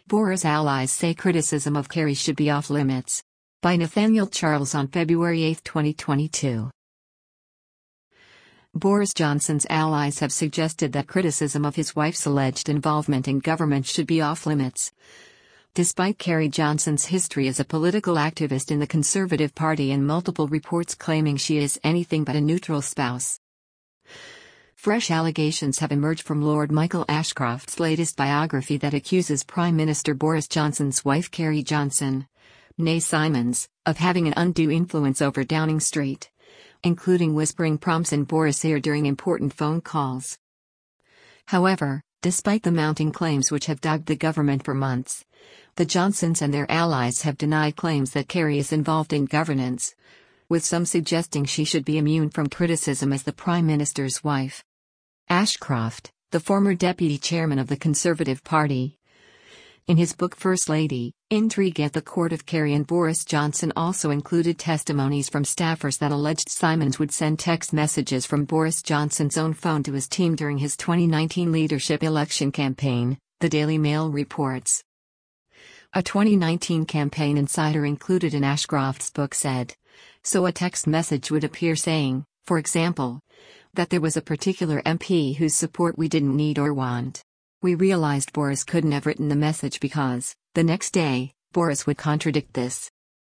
Boris allies say criticism of Kerry should be off limits. By Nathaniel Charles on February 8, 2022. Boris Johnson's allies have suggested that criticism of his wife's alleged involvement in government should be off limits. Despite Kerry Johnson's history as a political activist in the Conservative Party and multiple reports claiming she is anything but a neutral spouse. Fresh allegations have emerged from Lord Michael Ashcroft's latest biography that accuses Prime Minister Boris Johnson's wife Kerry Johnson, née Simons, of having an undue influence over Downing Street, including whispering prompts in Boris' ear during important phone calls. However, despite the mounting claims which have dogged the government for months, the Johnsons and their allies have denied claims that Kerry is involved in governance, with some suggesting she should be immune from criticism as the Prime Minister's wife. Ashcroft, the former deputy chairman of the Conservative Party, in his book First Lady, Intrigue at the Court of Kerry and Boris Johnson also included testimonies from staffers that alleged Simons would send text messages from Boris Johnson's own phone to his team during his 2019 leadership election campaign, the Daily Mail reports. A 2019 campaign insider included in Ashcroft's book said, so a text message would appear saying, for example, that there was a particular MP whose support we didn't need or want. We realized Boris couldn't have written the message because, the next day, Boris would contradict this.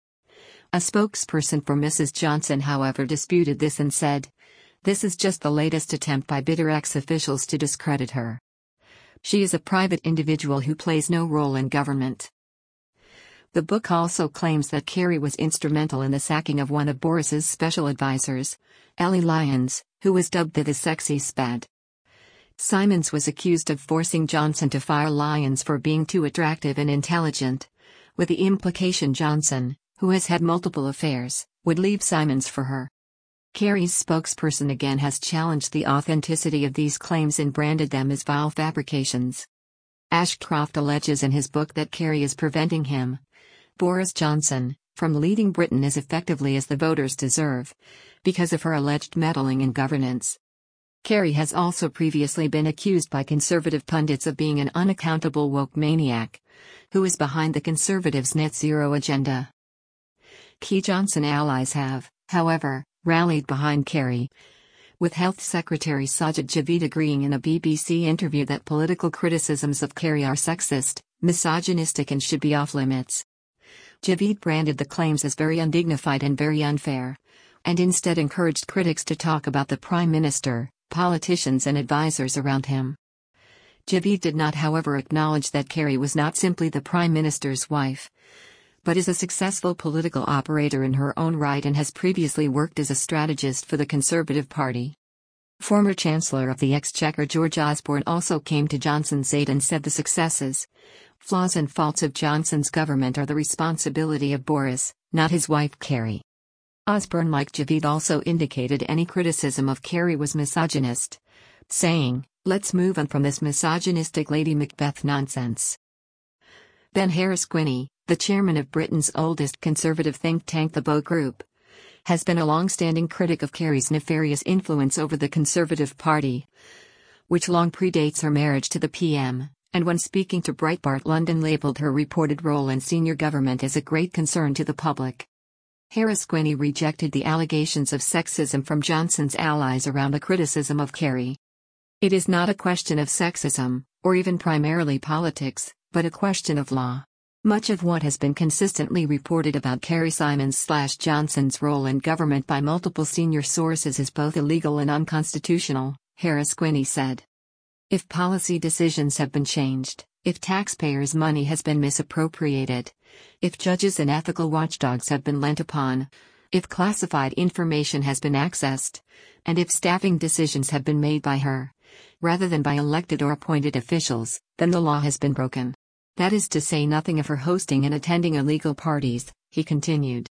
A spokesperson for Mrs. Johnson, however, disputed this and said, this is just the latest attempt by bitter ex-officials to discredit her. She is a private individual who plays no role in government. The book also claims that Kerry was instrumental in the sacking of one of Boris's special advisors, Ellie Lyons, who was dubbed the Sexy Spad. Simons was accused of forcing Johnson to fire Lyons for being too attractive and intelligent, with the implication Johnson, who has had multiple affairs, would leave Simons for her. Kerry's spokesperson again has challenged the authenticity of these claims and branded them as vile fabrications. Ashcroft alleges in his book that Kerry is preventing him, Boris Johnson, from leading Britain as effectively as the voters deserve, because of her alleged meddling in governance. Kerry has also previously been accused by Conservative pundits of being an unaccountable woke maniac, who is behind the Conservatives' net zero agenda. Key Johnson allies have, however, rallied behind Kerry, with Health Secretary Sajid Javid agreeing in a BBC interview that political criticisms of Kerry are sexist, misogynistic and should be off limits. Javid branded the claims as very undignified and very unfair, and instead encouraged critics to talk about the Prime Minister, politicians and advisors around him. Javid did not, however, acknowledge that Kerry was not simply the Prime Minister's wife, but is a successful political operator in her own right and has previously worked as a strategist for the Conservative Party. Former Chancellor of the Exchequer George Osborne also came to Johnson's aid and said the successes, flaws and faults of Johnson's government are the responsibility of Boris, not his wife Kerry. Osborne, like Javid, also indicated any criticism of Kerry was misogynist, saying, let's move on from this misogynistic Lady Macbeth nonsense. Ben Harris-Quinney, the chairman of Britain's oldest conservative think tank the Bow Group, has been a long-standing critic of Kerry's nefarious influence over the Conservative Party, which long predates her marriage to the PM, and when speaking to Breitbart London labelled her reported role in senior government as a great concern to the public. Harris-Quinney rejected the allegations of sexism from Johnson's allies around the criticism of Kerry. It is not a question of sexism, or even primarily politics, but a question of law. Much of what has been consistently reported about Kerry Simons/Johnson's role in government by multiple senior sources is both illegal and unconstitutional, Harris-Quinney said. If policy decisions have been changed, if taxpayers' money has been misappropriated, if judges and ethical watchdogs have been lent upon, if classified information has been accessed, and if staffing decisions have been made by her, rather than by elected or appointed officials, then the law has been broken. That is to say nothing of her hosting and attending illegal parties, he continued.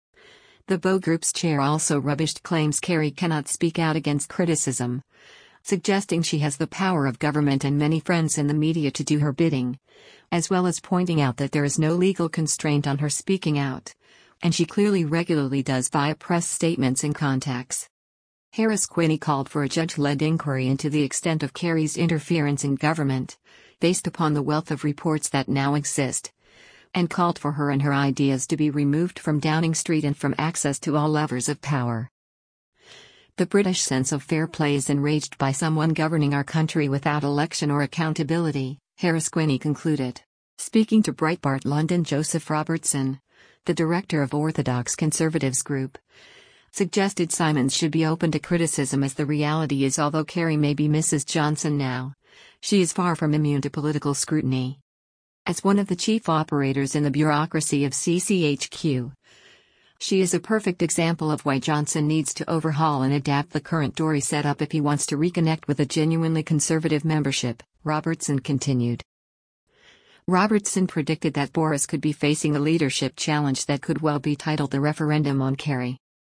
The Bow Group's chair also rubbished claims Kerry cannot speak out against criticism, suggesting she has the power of government and many friends in the media to do her bidding, as well as pointing out that there is no legal constraint on her speaking out, and she clearly regularly does via press statements and contacts. Harris-Quinney called for a judge-led inquiry into the extent of Kerry's interference in government, based upon the wealth of reports that now exist, and called for her and her ideas to be removed from Downing Street and from access to all levers of power. The British sense of fair play is enraged by someone governing our country without election or accountability, Harris Quinney concluded. Speaking to Breitbart London, Joseph Robertson, the director of Orthodox Conservatives Group, suggested Simons should be open to criticism, as the reality is, although Kerry may be Mrs. Johnson now, she is far from immune to political scrutiny. As one of the chief operators in the bureaucracy of CCHQ, she is a perfect example of why Johnson needs to overhaul and adapt the current Tory setup if he wants to reconnect with a genuinely conservative membership, Robertson continued. Robertson predicted that Boris could be facing a leadership challenge that could well be titled the referendum on Kerry.